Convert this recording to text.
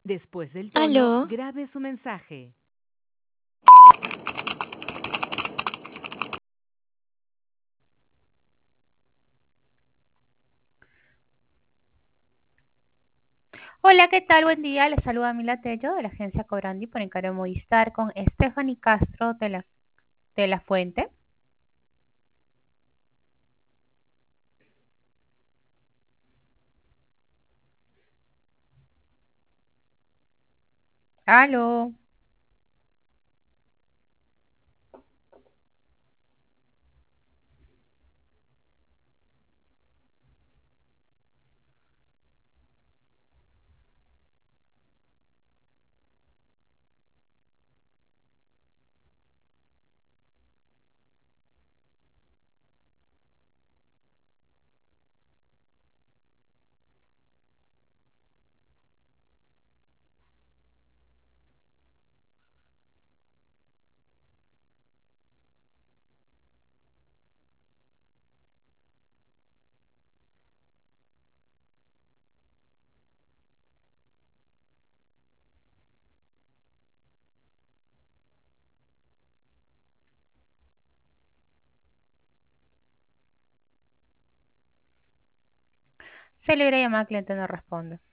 Después del tono, Aló. grabe su mensaje. Hola, ¿qué tal? Buen día. Les saluda Mila Tello de la agencia Cobrandi por encargo de Movistar con Stephanie Castro de la Fuente. Aló. Celebra llamada, cliente no responde.